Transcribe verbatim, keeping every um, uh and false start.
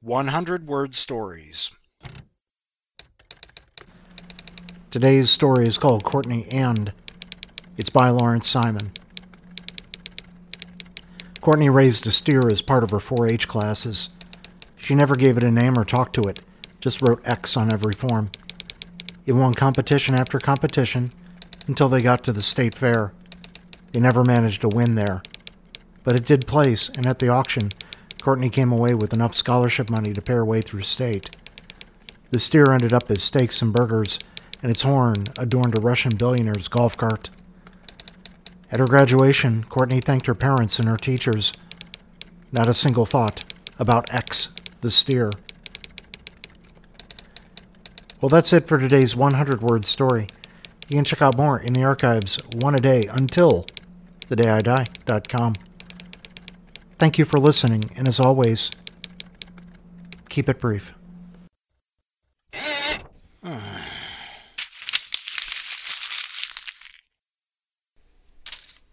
one hundred word stories. Today's story is called Courtney and. It's by Lawrence Simon. Courtney raised a steer as part of her four H classes. She never gave it a name or talked to it, just wrote X on every form. It won competition after competition until they got to the state fair. They never managed to win there. But it did place, and at the auction, Courtney came away with enough scholarship money to pay her way through state. The steer ended up as steaks and burgers, and its horn adorned a Russian billionaire's golf cart. At her graduation, Courtney thanked her parents and her teachers. Not a single thought about X, the steer. Well, that's it for today's one hundred word story. You can check out more in the archives, one a day until the day I die dot com. Thank you for listening, and as always, keep it brief.